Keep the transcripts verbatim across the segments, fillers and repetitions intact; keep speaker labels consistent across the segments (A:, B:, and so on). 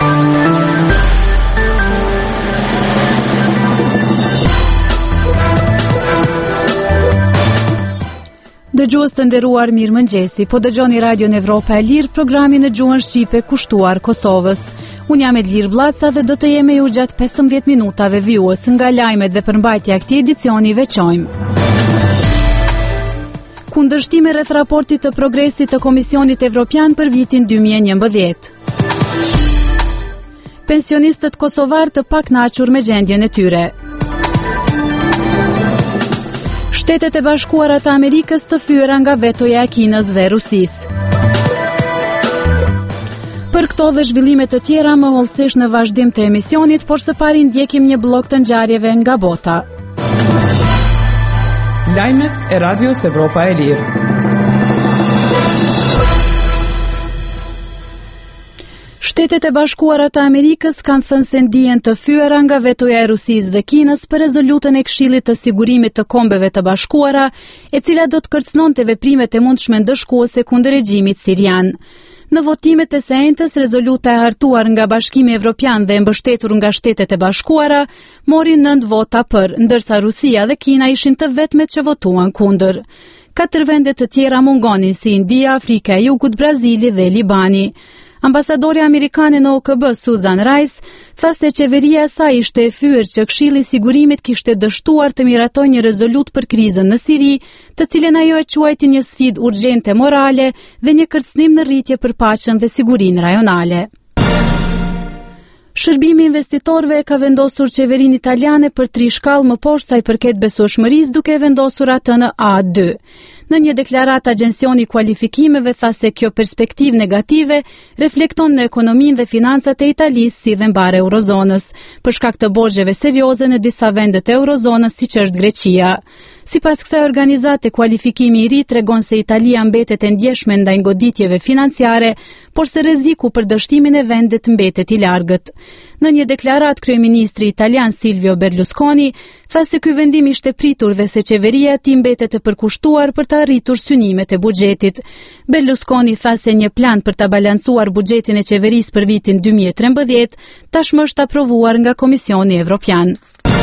A: Dëgjues të nderuar, mirëmëngjesi. Po dëgjoni Radion Evropa e Lirë, programin në gjuhën shqipe kushtuar Kosovës. Unë jam Edlir Blaca dhe do të jemi ju gjatë pesëmbëdhjetë minutave vijues nga lajmet dhe përmbajtja e këtij edicioni veçojmë. Kundërshtime rreth raportit të progresit të Komisionit Evropian për vitin dy mijë e njëmbëdhjetë. Pensionistët kosovar të pakënaqur me gjendjen e tyre. Shtetet e Bashkuara të Amerikës të fyera nga vetoja e Kinës dhe Rusisë. Për këto dhe zhvillime të tjera më hollësisht në vazhdim të emisionit, por së pari ndjekim një blok të ngjarjeve nga bota.
B: Lajmet e Radios Evropa e Lirë.
A: Shtetet e Bashkuara të Amerikës kanë thënë se ndihen të fyera nga vetoja e Rusisë dhe Kinës për rezolutën e Këshillit të Sigurimit të Kombeve të Bashkuara, e cila do të kërcënonte veprimet e mundshme ndëshkuese kundër regjimit sirian. Në votimet e së enjtës, rezoluta e hartuar nga Bashkimi Evropian dhe e mbështetur nga Shtetet e Bashkuara mori nëntë vota për, ndërsa Rusia dhe Kina ishin të vetmet që votuan kundër. Katër vende të tjera mungonin si India, Afrika e Jugut, Brazili dhe Libani. Ambasadori amerikane në O K B, Susan Rice, tha se qeveria e saj ishte e fyer që Këshilli i Sigurimit kishte dështuar të miratojë një rezolutë për krizën në Siri, të cilën ajo e quajti një sfidë urgjente morale dhe një kërcënim në rritje për paqen dhe sigurinë rajonale. Shërbimi investitorëve ka vendosur qeverinë italiane për tri shkallë më poshtë sa i përket besueshmërisë, duke vendosur atë në A dy. Në një deklaratë, agjensioni i kualifikimeve tha se kjo perspektivë negative reflekton në ekonominë dhe financat e Italisë si dhe mbar eurozonës, për shkak të borxheve serioze në disa vende të eurozonës siç është Greqia. Sipas kësaj organizate, kualifikimi i ri tregon se Italia mbetet e ndjeshme ndaj goditjeve financiare, por se rreziku për dështimin e vendit mbetet i largët. Në një deklaratë, kryeministri italian Silvio Berlusconi tha se ky vendim ishte pritur dhe se qeveria e tij mbetet e përkushtuar për të arritur synimet e buxhetit. Berlusconi tha se një plan për ta balancuar buxhetin e qeverisë për vitin dy mijë e trembëdhjetë tashmë është aprovuar nga Komisioni Evropian.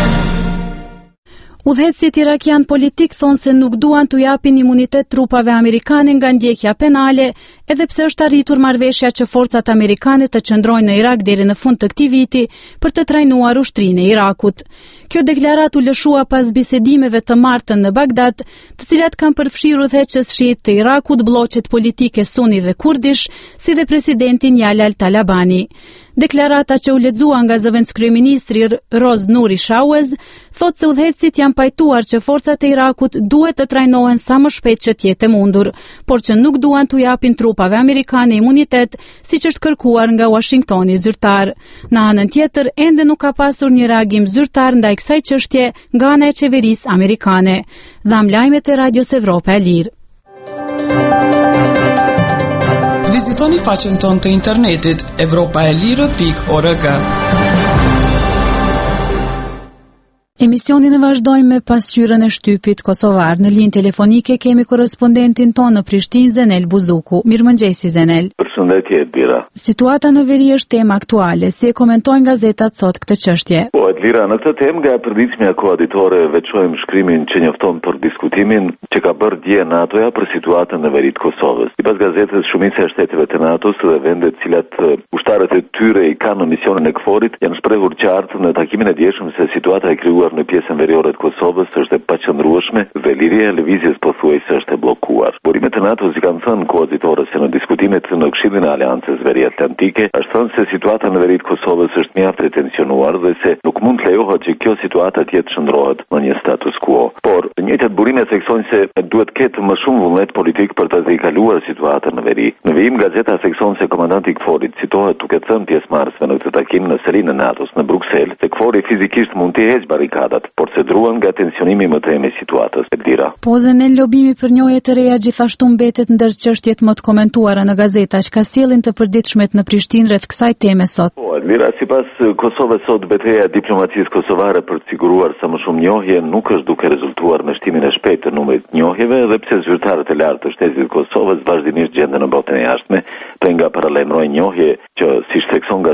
A: Udhëhecit irakian politik thonë se nuk duan t'u japin imunitet trupave amerikane nga ndjekja penale, edhe pse është arritur marrëveshja që forcat amerikane të qëndrojnë në Irak deri në fund të këtij viti për të trajnuar ushtrinë e Irakut. Kjo deklaratë u lëshua pas bisedimeve të martën në Bagdad, të cilat kanë përfshirë udhëheqës shiit të Irakut, bloqet politike suni dhe kurdish, si dhe presidentin Jalal Talabani. Deklarata që u lexua nga zëvendëskryeministri Roz Nuri Shawez thotë se udhëhecit janë pajtuar që forcat e Irakut duhet të trajnohen sa më shpejt që të jetë e mundur, por që nuk duan t'u japin trupave amerikane imunitet, siç është kërkuar nga Washingtoni zyrtar. Në anën tjetër, ende nuk ka pasur një reagim zyrtar ndaj kësaj çështje nga ana e qeverisë amerikane. Dham lajmet e Radios Evropa e Lirë.
B: Vizitoni faqen tonë të internetit evropaelire pikë org.
A: Emisionin e vazhdojmë me pasqyrën e shtypit kosovar. Në linjë telefonike kemi korrespondentin tonë në Prishtinë, Zenel Buzuku. Mirëmëngjesi Zenel.
C: Përshëndetje Edlira.
A: Situata në veri është tema aktuale, si e komentojnë gazetat sot këtë çështje?
C: Po Edlira, në këtë temë nga e përditshmja koaditore veçojmë shkrimin që njofton për diskutimin që ka bërë dje NATO-ja për situatën në veri të Kosovës. Sipas gazetës, shumica e shteteve të NATO-s dhe vendet cilat ushtarët e tyre i kanë në misionin e K F O R-it janë shprehur qartë në takimin e djeshëm se situata e krijuar në pjesën veriore të Kosovës është e paqëndrueshme dhe liria e lëvizjes pothuajse është e bllokuar. Burimet e NATO-s i kanë thënë koaditore se në diskutimet në Këshillin e Aleancës Veriatlantike është thënë se situata në veri të Kosovës është mjaft e tensionuar dhe se nuk mund të lejohet që kjo situatë të jetë çndrohet në një status quo. Por të njëjtat burime theksojnë se duhet ketë më shumë vullnet politik për të zgjikaluar situatën në veri. Në vijim gazeta thekson se komandanti i K F O R-it citohet duke thënë pjesëmarrësve në këtë takim në selinë e NATO-s në Bruksel se K F O R-i fizikisht mund të heqë barrikadat, por se druan nga tensionimi më të emi situatës. Edlira.
A: Po Zenel, lobimi për njohje të reja gjithashtu mbetet ndër çështjet më të komentuara në gazeta që ka sjellin të përditshmet në Prishtinë rreth kësaj teme sot.
C: Po Edlira, sipas Kosovës sot betejë e diplomacisë kosovare për të siguruar sa më shumë njohje nuk është duke rezultuar në shtimin e shpejtë të numrit të njohjeve, edhe pse zyrtarët e lartë të shtetit të Kosovës vazhdimisht gjenden në botën e jashtme, për nga paralajmërojnë njohje që, siç thekson gazeta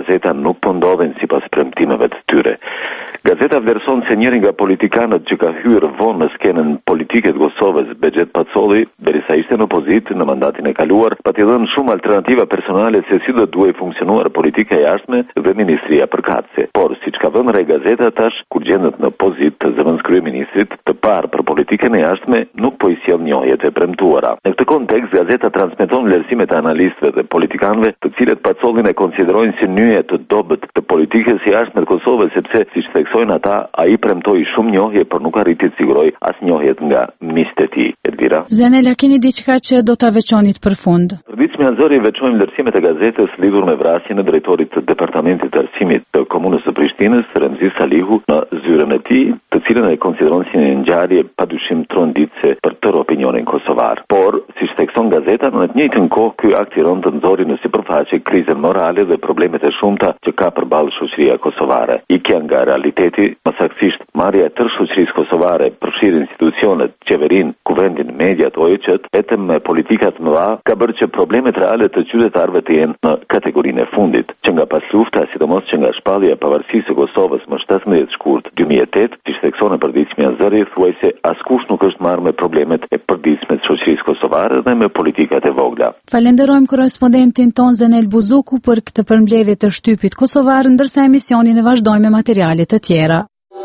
C: gazeta nuk po ndodhin sipas premtimeve të tyre. Gazeta vlerëson se njëri nga politikanët që ka hyrë vonë në skenën politike të Kosovës, Bexhet Pacolli, derisa ishte në opozitë në mandatin e kaluar, pati dhënë shumë alternativa personale se si do duhej funksionuar politika e jashtme dhe ministria përkatëse. Por siç ka vënë re gazeta tash, kur gjendet në pozitë të zëvendës kryeministrit, të parë për politikën e jashtme nuk po i sjell njohjet e premtuara. Në këtë kontekst, gazeta transmeton vlerësimet e analistëve dhe politikanëve, të cilët Pacollin e konsiderojnë si nyje të dobët të politikës së jashtme të Kosovës, sepse siç theksojnë ata, ai premtoi shumë njohje, por nuk arriti të sigurojë as njohjet nga miqtë e tij. Elvira.
A: Zenela, keni diçka që do ta veçonit për fund?
C: Përditshme Azori veçojmë vlerësimet e gazetës lidhur me vrasjen e drejtorit të Departamentit të Arsimit të Komunës së Prishtinës, Remzi Salihu, në zyrën e tij, të cilën e konsideron si një ngjarje padyshim tronditëse për tërë opinionin kosovar. Por, siç thekson gazeta, në të njëjtën kohë ky akt i rënd të nxorri në sipërfaqe krizën morale dhe problemet e shumta që ka përballë shoqëria kosovare. Ikja nga realiteti, më saktësisht marrja e tërë shoqërisë kosovare, përfshirë institucionet, qeverinë, kuvendin, mediat, O E C-t, vetëm me politika të mëdha, ka bërë që problemet reale të qytetarëve të jenë në kategorinë e fundit, që nga pas lufta, sidomos që nga shpallja e pavarësisë së Kosovës më shtatëmbëdhjetë shkurt dy mijë e tetë, siç thekson e përditshmi Azeri, thuajse askush nuk është marrë me problemet e përditshme të shoqërisë kosovare dhe me politikat e vogla.
A: Falenderojmë korrespondentin ton Zenel Buzuku për këtë përmbledhje të shtypit kosovar, ndërsa emisionin e vazhdojmë me materiale të tjera.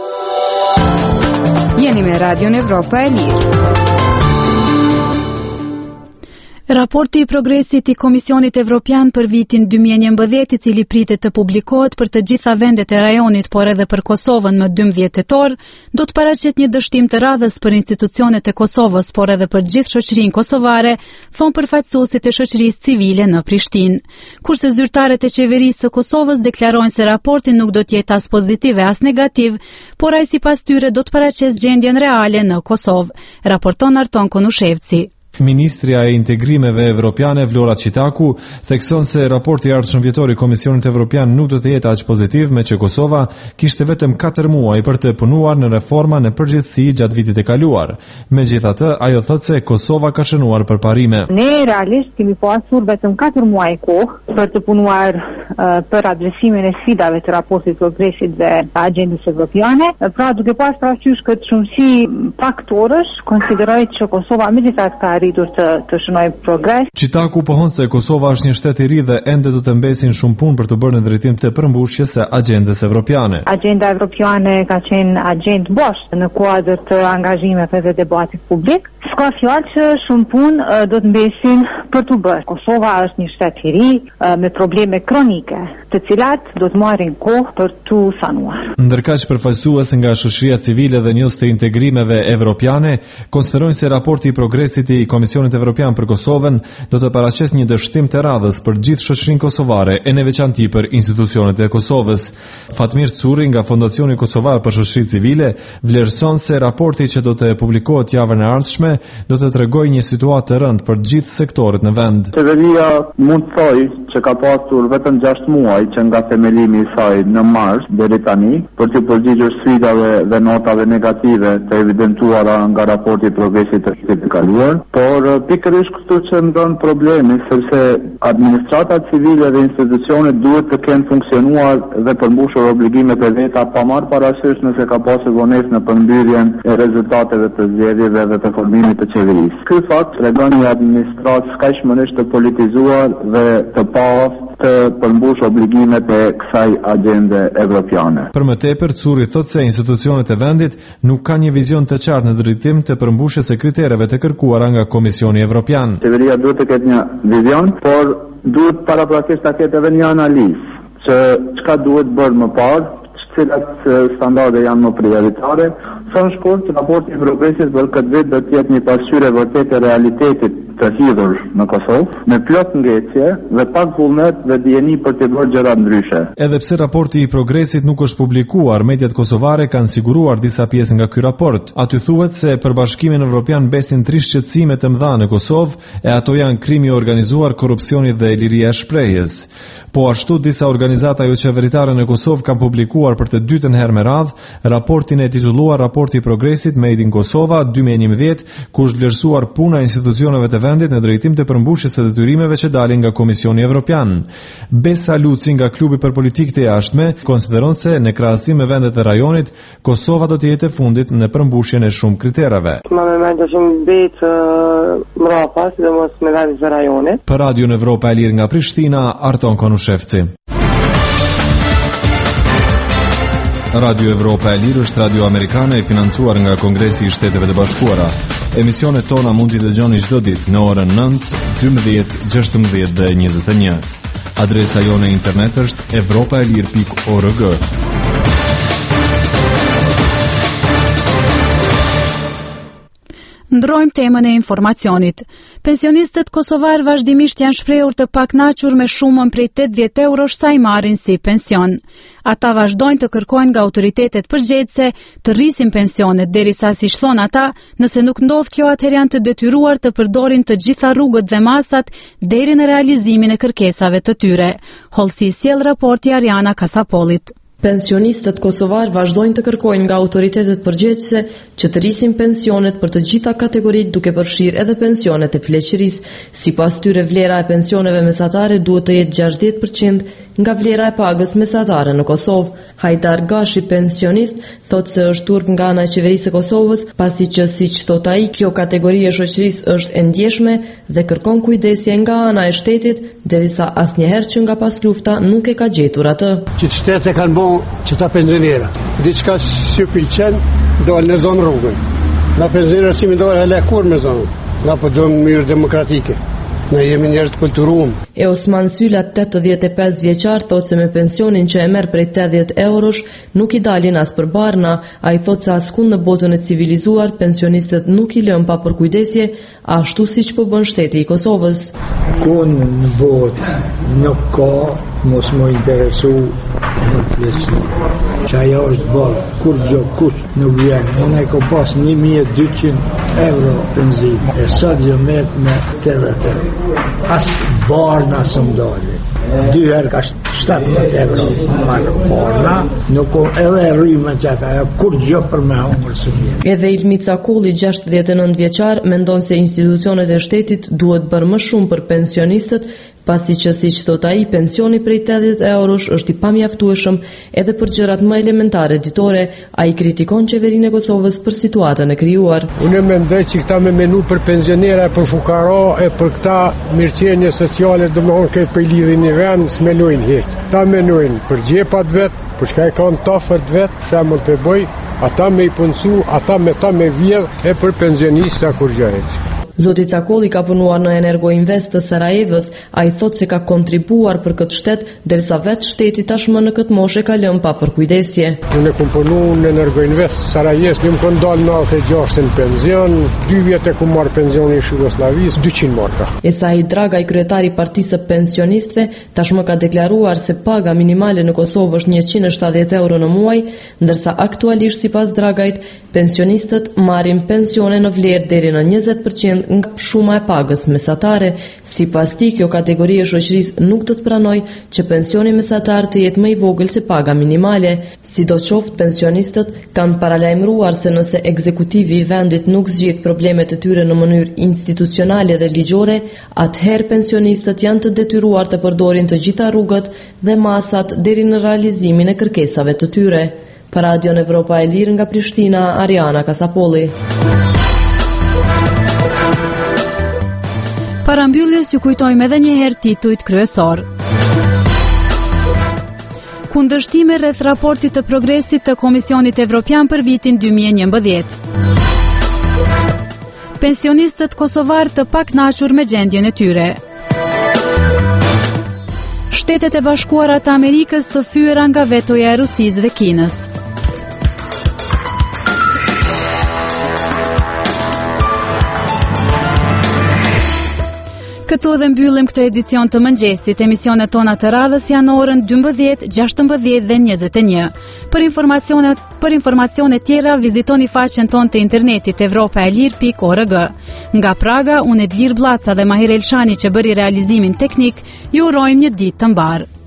D: Jeni me Radion Evropa e Lirë.
A: Raporti i progresit i Komisionit Evropian për vitin dy mijë e njëmbëdhjetë, i cili pritet të publikohet për të gjitha vendet e rajonit, por edhe për Kosovën më dymbëdhjetë tetor, do të paraqet një dështim të radhës për institucionet e Kosovës, por edhe për gjithë shoqërinë kosovare, thon përfaqësuesit e shoqërisë civile në Prishtinë. Kurse zyrtarët e qeverisë së Kosovës deklarojnë se raporti nuk do të jetë as pozitiv e as negativ, por ai sipas tyre do të paraqes gjendjen reale në Kosovë, raporton Arton Konushevci.
E: Ministrja e Integrimeve Evropiane Vlora Qitaku thekson se raporti i ardhshëm vjetor i Komisionit Evropian nuk do të jetë aq pozitiv, me që Kosova kishte vetëm katër muaj për të punuar në reforma në përgjithësi gjatë vitit e kaluar. Megjithatë, ajo thotë se Kosova ka shënuar përparime.
F: Ne realisht kemi pasur vetëm katër muaj kohë për të punuar uh, për adresimin e sfidave të raportit progresit dhe agjendës evropiane. Pra, duke pas parasysh këtë shumësi faktorësh, konsideroj që Kosova megjithatë ka arritur të, të shënojë progres.
E: Qitaku pohon se Kosova është një shtet i ri dhe ende do të mbesin shumë punë për të bërë në drejtim të përmbushjes së agjendës evropiane.
F: Agjenda evropiane ka qenë agjendë boshtë në kuadër të angazhimeve dhe debatit publik. S'ka fjalë që shumë punë uh, do të mbesin për të bërë. Kosova është një shtet i ri uh, me probleme kronike, të cilat do të marrin kohë për të sanuar.
E: Ndërkaq përfaqësues nga shoqëria civile dhe njës të integrimeve evropiane konsiderojnë se raporti i progresit i Komisionit Evropian për Kosovën do të paraqes një dështim të radhës për gjithë shoqërinë kosovare e në veçanti për institucionet e Kosovës. Fatmir Curi nga Fondacioni Kosovar për Shoqëri Civile vlerëson se raporti që do të publikohet javën e ardhshme do të tregojë një situatë të rëndë për gjithë sektorët në vend.
G: Qeveria mund të thojë që ka pasur vetëm gjashtë muaj që nga themelimi i saj në mars deri tani për të përgjigjur sfidave dhe notave negative të evidentuara nga raporti i progresit të vitit të kaluar, por pikërisht këtu që ndon problemi, sepse administrata civile dhe institucionet duhet të kenë funksionuar dhe përmbushur obligimet e veta pa marrë parasysh nëse ka pasur vonesë në përmbyrjen e rezultateve të zgjedhjeve dhe të formimit të qeverisë. Ky fakt tregon një administratë skajshmërisht të politizuar dhe të paftë të përmbush obligimet e kësaj agjende evropiane.
E: Për më tepër, Curi thotë se institucionet e vendit nuk kanë një vizion të qartë në drejtim të përmbushjes së kritereve të kërkuara nga Komisioni Evropian.
G: Qeveria duhet të ketë një vizion, por duhet paraprakisht ta ketë edhe një analizë që çka duhet bërë më parë, cilat standarde janë më prioritare. Sa në shkurt, raporti i progresit për këtë vit do të jetë një pasqyrë e vërtetë e realitetit të hidhur në Kosovë, me plot ngjecje dhe pak vullnet dhe dijeni për të bërë gjëra ndryshe.
E: Edhe pse raporti i progresit nuk është publikuar, mediat kosovare kanë siguruar disa pjesë nga ky raport. Aty thuhet se për Bashkimin Evropian besin tri shqetësime të mëdha në Kosovë, e ato janë krimi i organizuar, korrupsioni dhe liria e shprehjes. Po ashtu disa organizata jo qeveritare në Kosovë kanë publikuar për të dytën herë me radhë raportin e titulluar Raporti i progresit Made in Kosova dy mijë e njëmbëdhjetë, ku është vlerësuar puna e institucioneve të vendit vendit në drejtim të përmbushjes së detyrimeve që dalin nga Komisioni Evropian. Besa Luci nga Klubi për Politikë të Jashtme konsideron se në krahasim me vendet e rajonit, Kosova do të jetë e fundit në përmbushjen e shumë kritereve.
H: Ma me mendja që mbet mbrapa, sidomos me vendet e rajonit.
E: Për Radio Evropa e Lirë nga Prishtina, Arton Konushevci. Radio Evropa e Lirë është radio amerikane e financuar nga Kongresi i Shteteve të Bashkuara. Emisionet tona mund t'i dëgjoni çdo ditë në orën nëntë, dymbëdhjetë, gjashtëmbëdhjetë dhe njëzet e një. Adresa jone internet është evropaelir pikë org.
A: Ndrojmë temën e informacionit. Pensionistët kosovar vazhdimisht janë shprehur të pakënaqur me shumën prej tetëdhjetë eurosh sa i marrin si pension. Ata vazhdojnë të kërkojnë nga autoritetet përgjegjëse të rrisin pensionet derisa, si thon ata, nëse nuk ndodh kjo, atëherë janë të detyruar të përdorin të gjitha rrugët dhe masat deri në realizimin e kërkesave të tyre. Hollësi sjell raporti Ariana Kasapolit.
I: Pensionistët kosovar vazhdojnë të kërkojnë nga autoritetet përgjegjëse që të rrisin pensionet për të gjitha kategoritë, duke përfshirë edhe pensionet e pleqërisë. Sipas tyre, vlera e pensioneve mesatare duhet të jetë gjashtëdhjetë përqind nga vlera e pagës mesatare në Kosovë. Hajdar Gashi, pensionist, thotë se është turp nga ana e qeverisë së Kosovës, pasi që, siç thot ai, kjo kategori e shoqërisë është e ndjeshme dhe kërkon kujdesje nga ana e shtetit, derisa asnjëherë që nga pas lufta nuk e ka gjetur atë.
J: Që shtetet kanë bën që ta pensionera. Diçka si pëlqen, dole në zonë rrugën. Na pensionera si më dole hele kur me zonë. Na po do në mënyrë demokratike. Ne jemi njerëz të kulturuar.
I: E Osman Syla, tetëdhjetë e pesë vjeçar, thotë se me pensionin që e merr prej tetëdhjetë eurosh nuk i dalin as për barna. Ai thotë se askund në botën e civilizuar pensionistët nuk i lën pa përkujdesje, ashtu siç po bën shteti i Kosovës.
K: Kun në botë nuk ka mos më interesu në pleqni. Që ajo është bërë, kur gjo kush nuk vjen. Unë e ko pas një mijë e dyqind euro benzin, e sot gjë met me tetëdhjetë euro. As barna së më dali. Dy herë ka shtatëdhjetë euro marë barna, nuk ko edhe rrymë që ata, kur gjo për me humër së vjen.
I: Edhe Ilmica Kulli, gjashtëdhjetë e nëntë vjeçar, mendon se institucionet e shtetit duhet bërë më shumë për pensionistët, pasi që, siç thot ai, pensioni prej tetëdhjetë eurosh është i pamjaftueshëm edhe për gjërat më elementare ditore. Ai kritikon qeverinë e Kosovës për situatën e krijuar.
J: Unë mendoj që këta me menu për pensionera, për fukara e për këta mirëqenie sociale, domethënë që për lidhin e vend smelojnë hiç. Ta menojnë për xhepat vet, për çka e kanë tafërt vet, shembull të bëj, ata me i punsu, ata me ta me vjedh e për pensionista kur gjëhet.
I: Zoti Cakolli ka punuar në Energo Invest të Sarajevës. Ai thotë se ka kontribuar për këtë shtet, derisa vetë shteti tashmë në këtë moshë ka lënë pa përkujdesje.
J: Unë kam punuar në Energo Invest Sarajevës, më kanë dalë nëntëdhjetë e gjashtë në pension, dy vjet e ku marr pensionin në Jugosllavisë, dyqind marka.
I: Esai Dragaj, kryetari i Partisë së Pensionistëve, tashmë ka deklaruar se paga minimale në Kosovë është njëqind e shtatëdhjetë euro në muaj, ndërsa aktualisht sipas Dragajt, pensionistët marrin pensione në vlerë deri në njëzet përqind nga shuma e pagës mesatare. Sipas tij, kjo kategori e shoqërisë nuk do të pranoj që pensioni mesatar të jetë më i vogël se paga minimale. Sidoqoftë, pensionistët kanë paralajmëruar se nëse ekzekutivi i vendit nuk zgjidh problemet e tyre në mënyrë institucionale dhe ligjore, atëherë pensionistët janë të detyruar të përdorin të gjitha rrugët dhe masat deri në realizimin e kërkesave të tyre. Për Radio Evropa e Lirë nga Prishtina, Ariana Kasapolli.
A: Parambylljes ju kujtojmë edhe një herë titujt kryesor. Kundërshtime rreth raportit të progresit të Komisionit Evropian për vitin dy mijë e njëmbëdhjetë. Pensionistët kosovar të pakënaqur me gjendjen e tyre. Shtetet e Bashkuara të Amerikës të fyera nga vetoja e Rusisë dhe Kinës. Këtu dhe mbyllim këtë edicion të mëngjesit. Emisionet tona të radhës janë orën dymbëdhjetë, gjashtëmbëdhjetë dhe njëzet e një. Për informacione, për informacione tjera, vizitoni faqen tonë të internetit evropaelir pikë org. Nga Praga, unë Edlir Blaca dhe Mahir Elshani që bëri realizimin teknik, ju urojmë një ditë të mbarë.